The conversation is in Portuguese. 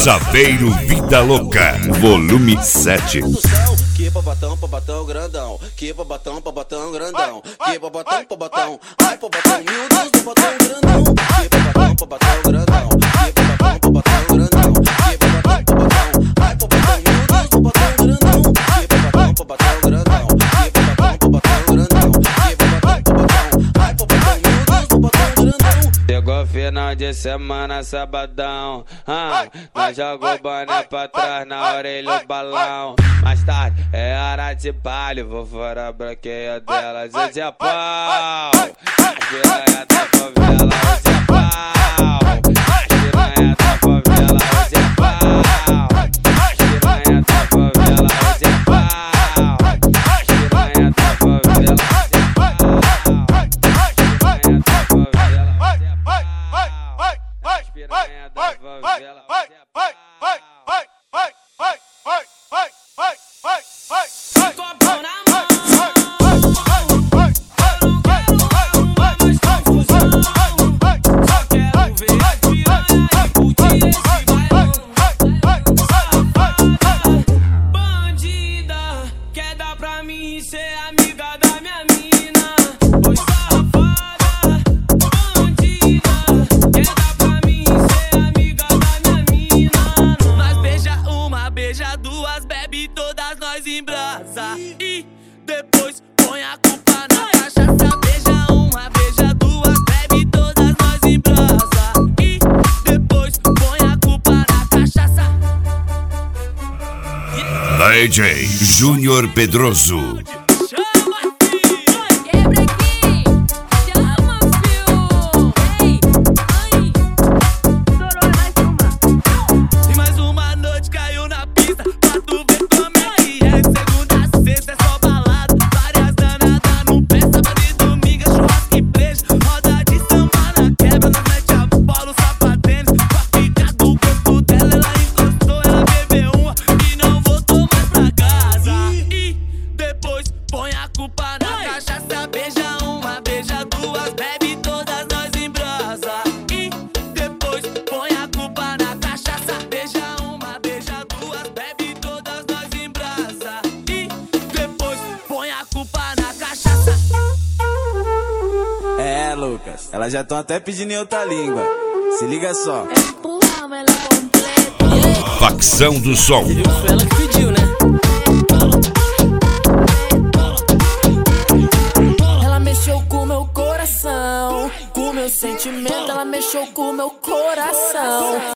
Saveiro Vida Louca, volume 7. Que babatão, grandão. Que babatão, grandão. Que babatão, ai babatão, meu Deus, babatão grandão. Que babatão, grandão. Que babatão, grandão. Que babatão, ai babatão, meu Deus, babatão grandão. Que babatão, grandão. Que babatão, grandão. Que babatão, ai babatão, meu Deus, babatão grandão. Chegou final de semana, sabadão. Nós joga o boné pra trás, na orelha o balão. Mais tarde é hora de baile, vou fora a branqueia delas. Hoje é pau, a piranha da favela. Hoje é pau, a piranha da favela. Hoje é pau, a piranha da favela. Hoje é pau, a piranha da favela. Hoje é pau, a piranha da favela. Piranha da favela. Copão na mão, eu não quero arrumar mais confusão. Só quero ver a piranha e curtir esse bailão. Safada, bandida, quer dar pra mim ser amiga da minha mina. Oi, safada, bandida, quer dar pra mim ser amiga da minha mina. Nós beija uma, beija duas, bebe todas nós em brasa. E depois põe a culpa na cachaça. Beija uma, beija duas, bebe todas nós em brasa. E depois põe a culpa na cachaça. DJ Júnior Pedroso. Chama, filho! Quebra aqui! Chama, filho! Ei, ai! Estourou mais uma! E mais uma noite caiu na pista pra tu ver como é que é. Segunda a sexta é só balada, várias danadas no pé. Sábado e domingo é churrasco e beijo. Roda de samba na quebra, nós mete a bola, sapatênis. Com a pica do corpo dela, ela encostou, ela bebeu uma e não voltou mais pra casa. E depois põe a culpa na cachaça. Beija uma, beija duas, bebe todas nós em brasa. E depois põe a culpa na cachaça. Beija uma, beija duas, bebe todas nós em brasa. E depois põe a culpa na cachaça. É, Lucas, elas já estão até pedindo em outra língua. Se liga só. Empurra ela completa. Facção do Som. Foi ela que pediu, né? Ela mexeu com o meu coração, com o meu sentimento. Ela mexeu com o meu coração.